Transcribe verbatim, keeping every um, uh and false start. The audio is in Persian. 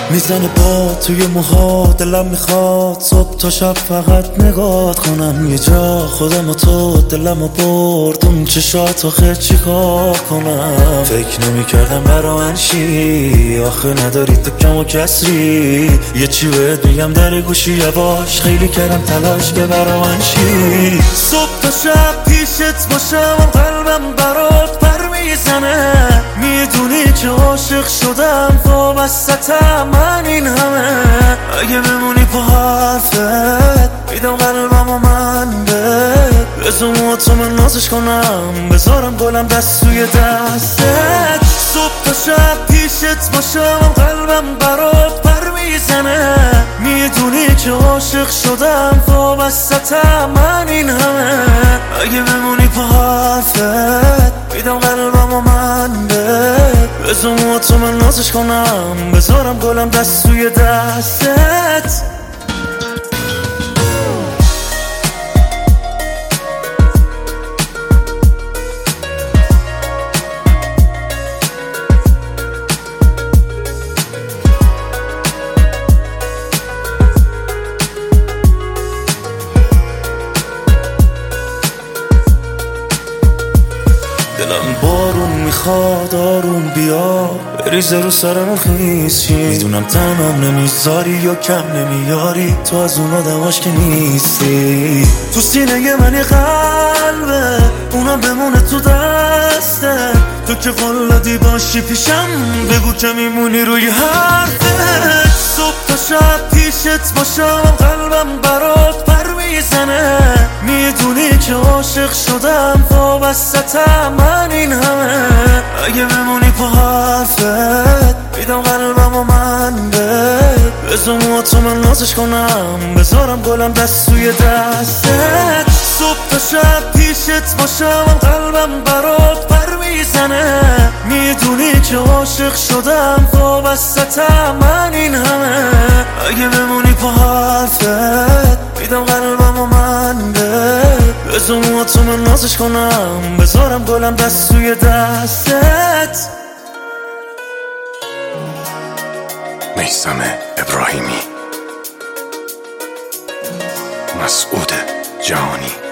میزنه با توی موها، دلم میخواد صبح تا شب فقط نگات کنم. یه جا خودم و تو دلم و برد اون چشات آخه چی کار کنم. فکر نمی کردم برا من شی، آخه نداری تو کم و کسری. یه چی بهت میگم در گوشی یواش، خیلی کردم تلاش که برا من شی. صبح تا شب پیشت باشم قلبم برات پر میزنه. میدونی که عاشق شدم وابستم من این همه. اگه بمونی پا حرفت میدم قلبم و من بهت. بزوم تو من نازش کنم، بذارم گلم دست توی دستت. صبح تا شب پیشت باشم قلبم برات پر میزنه. میدونی که عاشق شدم وابستم من این همه. اگه بمونی پا حرفت میدم قلبم و من بهت. بزوم تو من نازش کنم، بذارم گلم دست توی دستت. دلم بارون میخواد آروم بیا، بریزه رو سرم خیز چی. میدونم تنم نمیذاری یا کم نمیاری، تو از اون آدماش که نیستی. تو سینه من یه قلبه، اونم بمونه تو دسته. تو که قلدی باشی پیشم، بگو که میمونی روی حرفت. صبح تا شب پیشت باشم قلبم برات پر میزنه. میدونی که عاشق شدم وابستم من این همه. اگه بمونی پا حرفت میدم قلبم و من بهت. بزوم تو من نازش کنم، بذارم گلم دست توی دستت. صبح تا شب پیشت باشم قلبم برات پر میزنه. میدونی که عاشق شدم وابستم من این همه. اگه بمونی پا حرفت میدم قلبم و من بهت. بزوم تو من نازش کنم، بذارم گلم دست توی دستت. میثم ابراهیمی، مسعود جهانی.